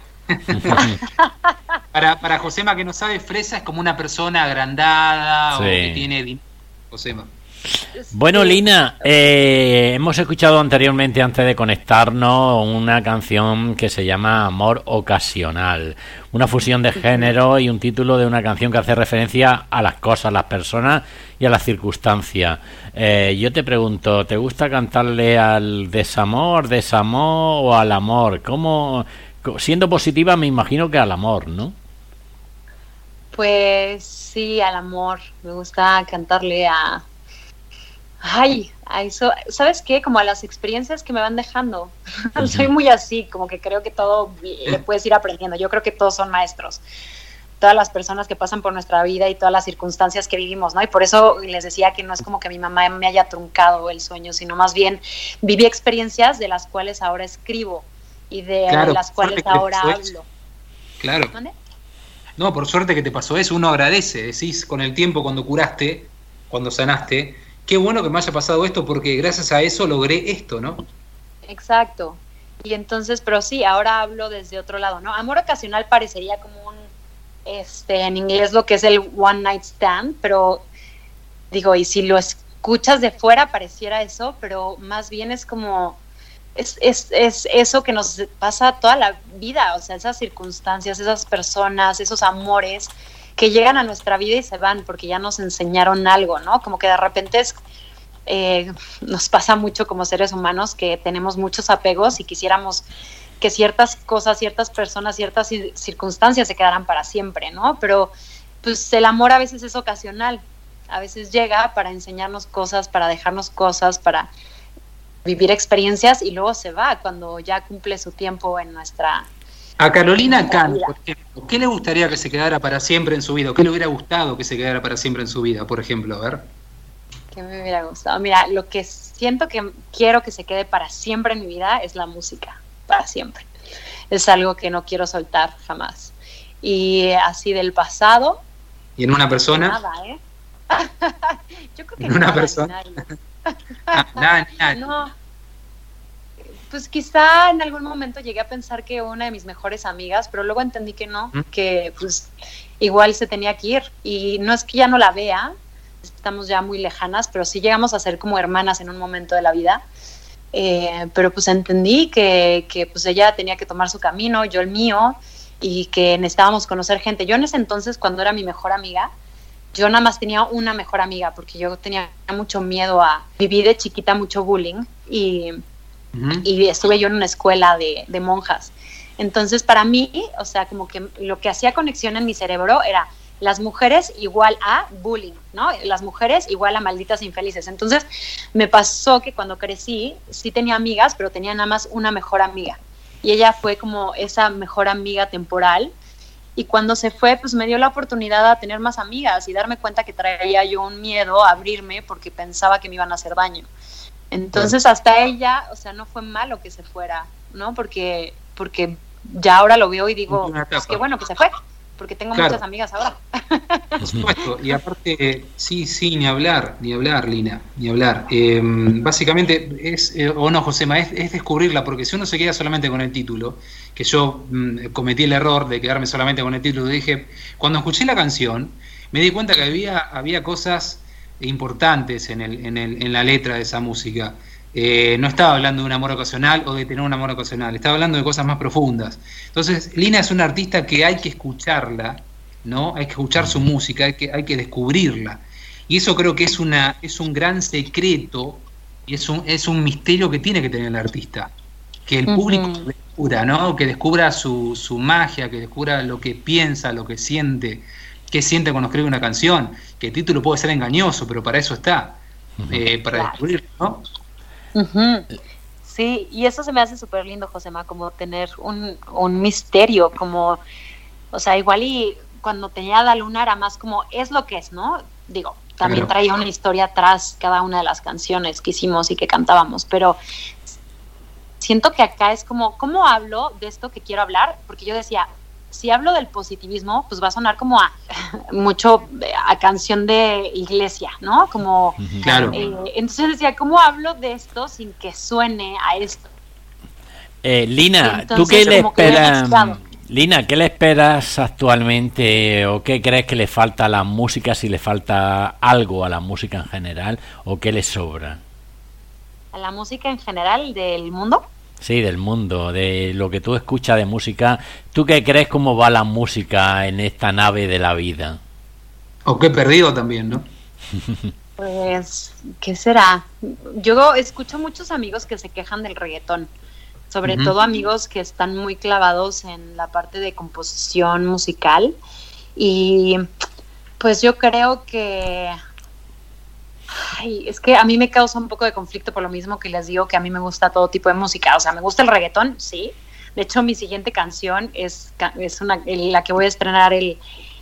para, para Josema que no sabe, fresa es como una persona agrandada o Sí. que tiene dinero. Josema. Bueno, Sí. Lina, eh, hemos escuchado anteriormente, antes de conectarnos, una canción que se llama Amor Ocasional, una fusión de género y un título de una canción que hace referencia a las cosas, las personas y a las circunstancias. Eh, yo te pregunto, ¿te gusta cantarle al desamor, desamor o al amor? ¿Cómo, co- siendo positiva, me imagino que al amor, ¿no? Pues sí, al amor. Me gusta cantarle a... Ay, a eso, ¿sabes qué? Como a las experiencias que me van dejando. Uh-huh. Soy muy así, como que creo que todo le puedes ir aprendiendo. Yo creo que todos son maestros. Todas las personas que pasan por nuestra vida y todas las circunstancias que vivimos, ¿no? Y por eso les decía que no es como que mi mamá me haya truncado el sueño, sino más bien viví experiencias de las cuales ahora escribo y de claro, las cuales ahora hablo. Claro. ¿Dónde? No, por suerte que te pasó eso, uno agradece, decís con el tiempo cuando curaste, cuando sanaste, qué bueno que me haya pasado esto porque gracias a eso logré esto, ¿no? Exacto. Y entonces, pero sí, ahora hablo desde otro lado, ¿no? Amor ocasional parecería como un, este, en inglés lo que es el one night stand, pero digo, y si lo escuchas de fuera pareciera eso, pero más bien es como... Es, es, es eso que nos pasa toda la vida, o sea, esas circunstancias, esas personas, esos amores que llegan a nuestra vida y se van porque ya nos enseñaron algo, ¿no? Como que de repente es, eh, nos pasa mucho como seres humanos que tenemos muchos apegos y quisiéramos que ciertas cosas, ciertas personas, ciertas circunstancias se quedaran para siempre, ¿no? Pero pues el amor a veces es ocasional, a veces llega para enseñarnos cosas, para dejarnos cosas, para... vivir experiencias y luego se va cuando ya cumple su tiempo en nuestra... A Carolina Cano, por ejemplo, ¿qué le gustaría que se quedara para siempre en su vida? ¿Qué le hubiera gustado que se quedara para siempre en su vida, por ejemplo? A ver. ¿Qué me hubiera gustado? Mira, lo que siento que quiero que se quede para siempre en mi vida es la música, para siempre. Es algo que no quiero soltar jamás. Y así del pasado... ¿Y en una persona? Nada, ¿eh? Yo creo que ¿En una persona? Ah, nada, nada. No, pues quizá en algún momento llegué a pensar que una de mis mejores amigas, pero luego entendí que no, ¿Mm? que pues igual se tenía que ir, y no es que ya no la vea, estamos ya muy lejanas, pero sí llegamos a ser como hermanas en un momento de la vida, eh, pero pues entendí que, que pues ella tenía que tomar su camino, yo el mío, y que necesitábamos conocer gente. Yo en ese entonces, cuando era mi mejor amiga, yo nada más tenía una mejor amiga porque yo tenía mucho miedo a... Viví de chiquita mucho bullying y, uh-huh. y estuve yo en una escuela de, de monjas. Entonces, para mí, o sea, como que lo que hacía conexión en mi cerebro era las mujeres igual a bullying, ¿no? Las mujeres igual a malditas infelices. Entonces, me pasó que cuando crecí, sí tenía amigas, pero tenía nada más una mejor amiga. Y ella fue como esa mejor amiga temporal. Y cuando se fue, pues me dio la oportunidad de tener más amigas y darme cuenta que traía yo un miedo a abrirme porque pensaba que me iban a hacer daño. Entonces, bueno, hasta ella, o sea, no fue malo que se fuera, ¿no? Porque, porque ya ahora lo veo y digo, pues qué bueno que se fue, porque tengo claro. muchas amigas ahora. Por supuesto, y aparte, sí, sí, ni hablar, ni hablar, Lina, ni hablar. Eh, básicamente, es, eh, o no, Josema, es, es descubrirla, porque si uno se queda solamente con el título, que yo mmm, cometí el error de quedarme solamente con el título, dije, cuando escuché la canción, me di cuenta que había, había cosas importantes en, el, en, el, en la letra de esa música. Eh, no estaba hablando de un amor ocasional o de tener un amor ocasional, estaba hablando de cosas más profundas. Entonces, Lina es una artista que hay que escucharla, ¿no? Hay que escuchar su música, hay que, hay que descubrirla. Y eso creo que es, una, es un gran secreto y es un, es un misterio que tiene que tener el artista. Que el público uh-huh. descubra, ¿no? Que descubra su, su magia, que descubra lo que piensa, lo que siente, qué siente cuando escribe una canción. Que el título puede ser engañoso, pero para eso está, uh-huh. eh, para claro. descubrirlo, ¿no? Uh-huh. Sí, y eso se me hace súper lindo, Josema, como tener un, un misterio, como, o sea, igual y cuando tenía La Luna era más como, es lo que es, ¿no? Digo, también claro. traía una historia atrás cada una de las canciones que hicimos y que cantábamos, pero siento que acá es como, ¿cómo hablo de esto que quiero hablar? Porque yo decía, si hablo del positivismo, pues va a sonar como a mucho a canción de iglesia, ¿no? Como, claro. Eh, entonces decía, ¿cómo hablo de esto sin que suene a esto? Eh, Lina, entonces, ¿tú qué le esperas? Lina, ¿qué le esperas actualmente o qué crees que le falta a la música, si le falta algo a la música en general o qué le sobra? ¿A la música en general del mundo? Sí, del mundo, de lo que tú escuchas de música. ¿Tú qué crees cómo va la música en esta nave de la vida? O qué perdido también, ¿no? Pues, ¿qué será? Yo escucho muchos amigos que se quejan del reggaetón, sobre uh-huh. todo amigos que están muy clavados en la parte de composición musical Y pues yo creo que... Ay, es que a mí me causa un poco de conflicto por lo mismo que les digo que a mí me gusta todo tipo de música. O sea, me gusta el reggaetón, sí. De hecho, mi siguiente canción es, es una, la que voy a estrenar el,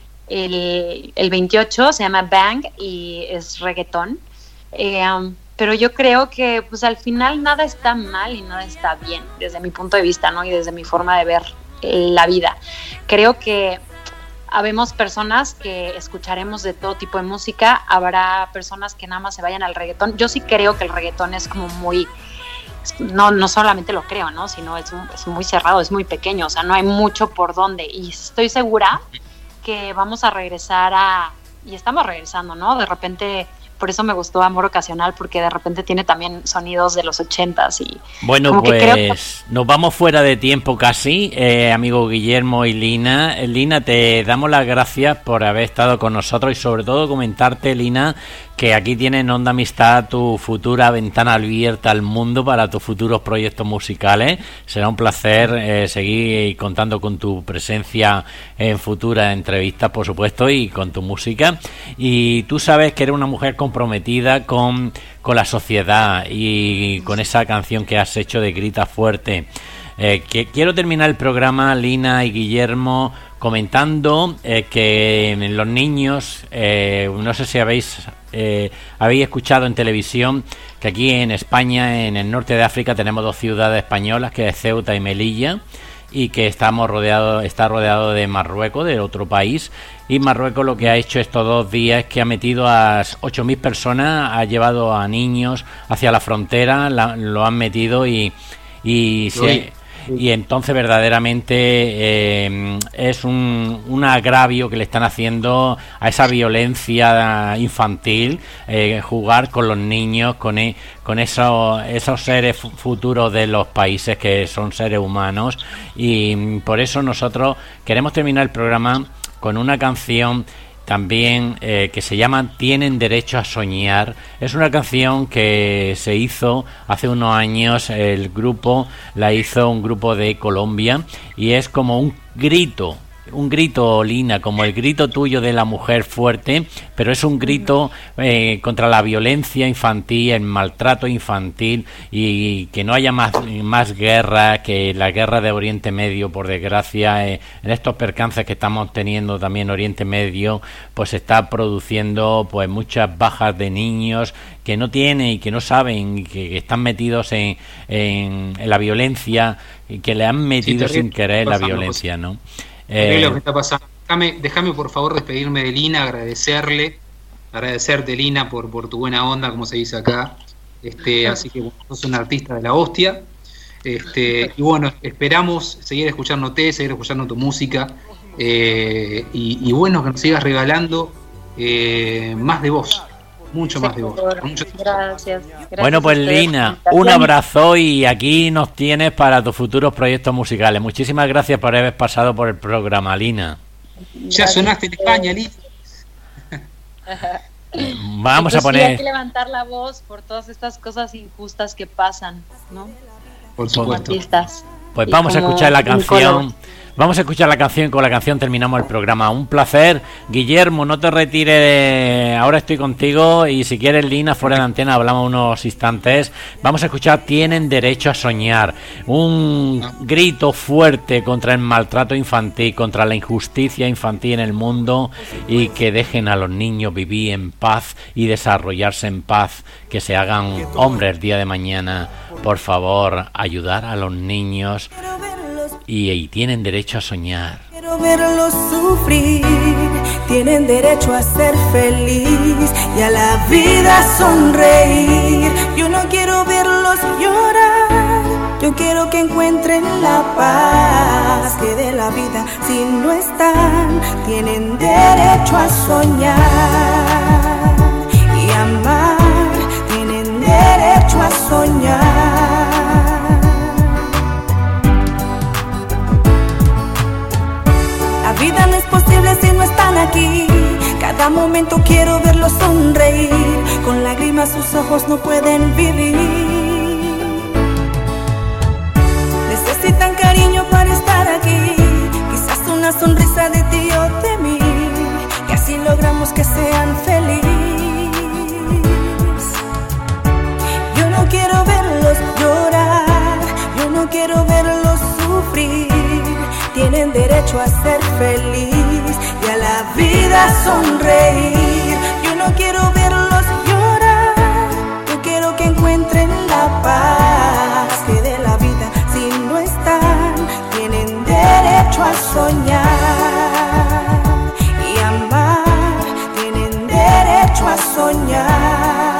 el, el veintiocho, se llama Bang y es reggaetón. Eh, um, pero yo creo que pues al final nada está mal y nada está bien desde mi punto de vista, ¿no? Y desde mi forma de ver la vida. Creo que habemos personas que escucharemos de todo tipo de música, habrá personas que nada más se vayan al reggaetón. Yo sí creo que el reggaetón es como muy, no, no solamente lo creo, ¿no? Sino es, es muy cerrado, es muy pequeño, o sea, no hay mucho por dónde. Y estoy segura que vamos a regresar a, y estamos regresando, ¿no? De repente, por eso me gustó Amor Ocasional, porque de repente tiene también sonidos de los ochentas y... Bueno, como pues que creo que... nos vamos fuera de tiempo casi, eh, amigo Guillermo y Lina. Lina, te damos las gracias por haber estado con nosotros y sobre todo comentarte, Lina, que aquí tienes en Onda Amistad tu futura ventana abierta al mundo para tus futuros proyectos musicales. Será un placer eh, seguir contando con tu presencia en futuras entrevistas, por supuesto, y con tu música. Y tú sabes que eres una mujer comprometida con, con la sociedad y con esa canción que has hecho de Grita Fuerte. Eh, que quiero terminar el programa, Lina y Guillermo, comentando eh, que los niños, eh, no sé si habéis eh, habéis escuchado en televisión que aquí en España, en el norte de África, tenemos dos ciudades españolas, que es Ceuta y Melilla, y que estamos rodeados, está rodeado de Marruecos, de otro país, y Marruecos lo que ha hecho estos dos días es que ha metido a ocho mil personas, ha llevado a niños hacia la frontera, la, lo han metido y y se, y entonces verdaderamente eh, es un, un agravio que le están haciendo a esa violencia infantil, eh, jugar con los niños, con, e, con esos, esos seres futuros de los países que son seres humanos, y por eso nosotros queremos terminar el programa con una canción también eh, que se llama Tienen Derecho a Soñar. Es una canción que se hizo hace unos años, el grupo la hizo un grupo de Colombia, y es como un grito, un grito, Lina, como el grito tuyo de la mujer fuerte, pero es un grito eh, contra la violencia infantil, el maltrato infantil, y que no haya más, más guerra, que la guerra de Oriente Medio, por desgracia, eh, en estos percances que estamos teniendo también Oriente Medio, pues está produciendo pues muchas bajas de niños que no tienen y que no saben, y que, que están metidos en, en, en la violencia, y que le han metido sí, sin querer la violencia, ¿no? Eh, lo que está pasando. Déjame, déjame por favor despedirme de Lina, agradecerle, agradecerte, Lina, por, por tu buena onda, como se dice acá. Este, así que bueno, sos una artista de la hostia. Este, y bueno, esperamos seguir escuchándote, seguir escuchando tu música. Eh, y, y bueno, que nos sigas regalando eh, más de vos. Mucho más de vos. Mucho gracias, gracias. Bueno, pues Lina, un abrazo, y aquí nos tienes para tus futuros proyectos musicales. Muchísimas gracias por haber pasado por el programa, Lina. Ya sonaste en España, Lina. Vamos a poner... Sí, hay que levantar la voz por todas estas cosas injustas que pasan, ¿no? Por supuesto. Como artistas. Pues vamos a escuchar la canción. Vamos a escuchar la canción, con la canción terminamos el programa. Un placer. Guillermo, no te retires, ahora estoy contigo, y si quieres, Lina, fuera de antena, hablamos unos instantes. Vamos a escuchar Tienen Derecho a Soñar, un grito fuerte contra el maltrato infantil, contra la injusticia infantil en el mundo, y que dejen a los niños vivir en paz y desarrollarse en paz, que se hagan hombres el día de mañana. Por favor, ayudar a los niños. Y, y tienen derecho a soñar. Quiero verlos sufrir, tienen derecho a ser feliz y a la vida sonreír. Yo no quiero verlos llorar, yo quiero que encuentren la paz que de la vida si no están. Tienen derecho a soñar y amar, tienen derecho a soñar. La vida no es posible si no están aquí. Cada momento quiero verlos sonreír. Con lágrimas sus ojos no pueden vivir. Necesitan cariño para estar aquí. Quizás una sonrisa de ti o de mí. sonreír. Yo no quiero verlos llorar, yo quiero que encuentren la paz que de la vida si no están, tienen derecho a soñar y amar, tienen derecho a soñar.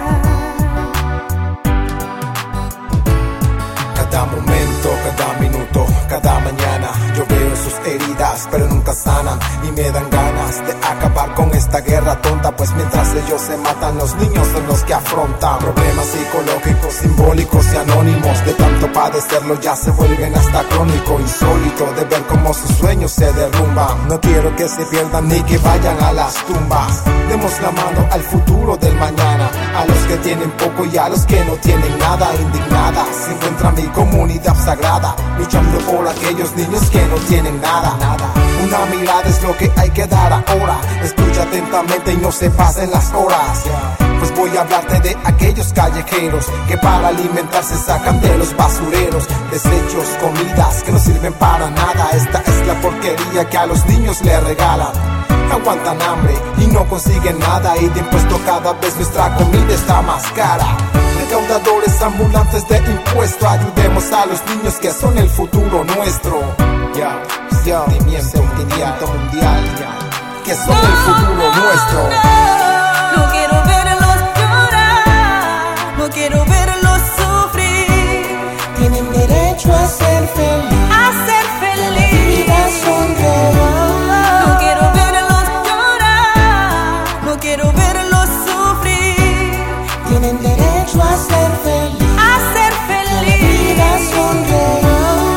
Cada momento, cada minuto, cada mañana yo veo sus heridas, pero nunca sanan y me dan ganas de acabar con esta guerra tonta, pues mientras ellos se matan, los niños son los que afrontan problemas psicológicos, simbólicos y anónimos. De tanto padecerlo ya se vuelven hasta crónico, insólito de ver cómo sus sueños se derrumban. No quiero que se pierdan ni que vayan a las tumbas. Demos la mano al futuro del mañana, a los que tienen poco y a los que no tienen nada. Indignada se encuentra mi comunidad sagrada, luchando por aquellos niños que no tienen nada, nada. Una mirada es lo que hay que dar ahora. Escucha atentamente y no se pasen las horas, pues voy a hablarte de aquellos callejeros que para alimentarse sacan de los basureros desechos, comidas que no sirven para nada. Esta es la porquería que a los niños le regalan. Aguantan hambre y no consiguen nada, y de impuesto cada vez nuestra comida está más cara. Recaudadores ambulantes de impuesto, ayudemos a los niños que son el futuro nuestro. Ya, yeah, sentimiento, sentimiento mundial, yeah, que son el futuro nuestro. No quiero verlos llorar, no quiero verlos sufrir. Tienen derecho a ser feliz, a ser feliz. A sonreír. No quiero verlos llorar, no quiero verlos sufrir. Tienen derecho a ser feliz, a ser feliz. A sonreír.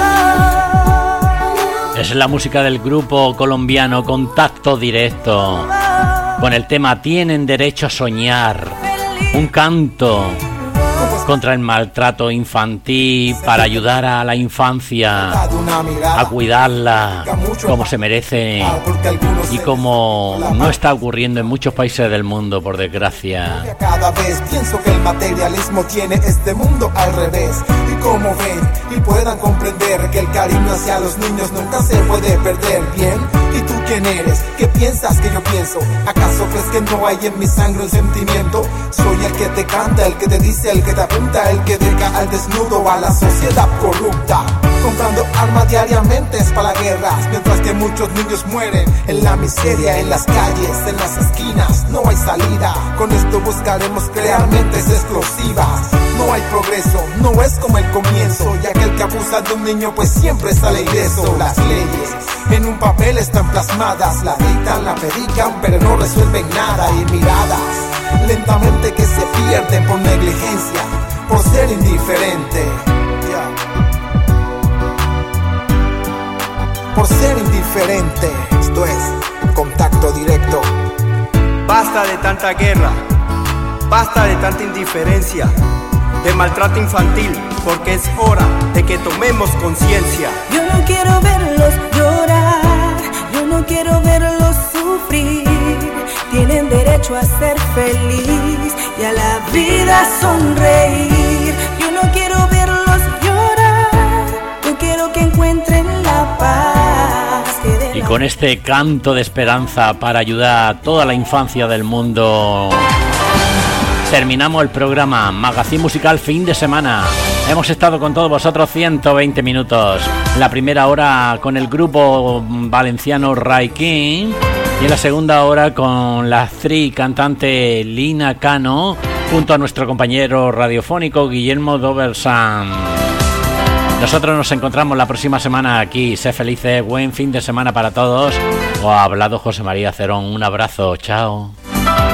Es la música del grupo colombiano Contacto Directo, con el tema Tienen Derecho a Soñar, un canto contra el maltrato infantil, para ayudar a la infancia a cuidarla como se merece y como no está ocurriendo en muchos países del mundo, por desgracia. Cada vez pienso que el materialismo tiene este mundo al revés, y como ven y puedan comprender que el cariño hacia los niños nunca se puede perder. Bien, ¿y tú quién eres? ¿Qué piensas que yo pienso? ¿Acaso crees que no hay en mi sangre un sentimiento? Soy el que te canta, el que te dice, el que te apunta, el que deja al desnudo a la sociedad corrupta. Comprando armas diariamente es para las guerras, mientras que muchos niños mueren en la miseria, en las calles, en las esquinas. No hay salida, con esto buscaremos crear mentes explosivas. No hay progreso, no es como el comienzo, y aquel que abusa de un niño pues siempre sale ileso. Las leyes en un papel están plasmadas, la dictan, la predican, pero no resuelven nada. Y miradas lentamente que se pierden por negligencia, por ser indiferente, yeah. Por ser indiferente. Esto es Contacto Directo. Basta de tanta guerra, basta de tanta indiferencia, de maltrato infantil, porque es hora de que tomemos conciencia. Yo no quiero verlos llorar, yo no quiero verlos sufrir. Tienen derecho a ser feliz y a la vida sonreír. Yo no quiero verlos llorar, yo quiero que encuentren la paz que de Y la con este canto de esperanza para ayudar a toda la infancia del mundo, terminamos el programa Magazine Musical Fin de Semana. Hemos estado con todos vosotros ciento veinte minutos. La primera hora con el grupo valenciano Ray King, y en la segunda hora con la actriz cantante Lina Cano, junto a nuestro compañero radiofónico Guillermo Doversan. Nosotros nos encontramos la próxima semana aquí. Sé felices, buen fin de semana para todos. Os ha hablado José María Cerón. Un abrazo, chao.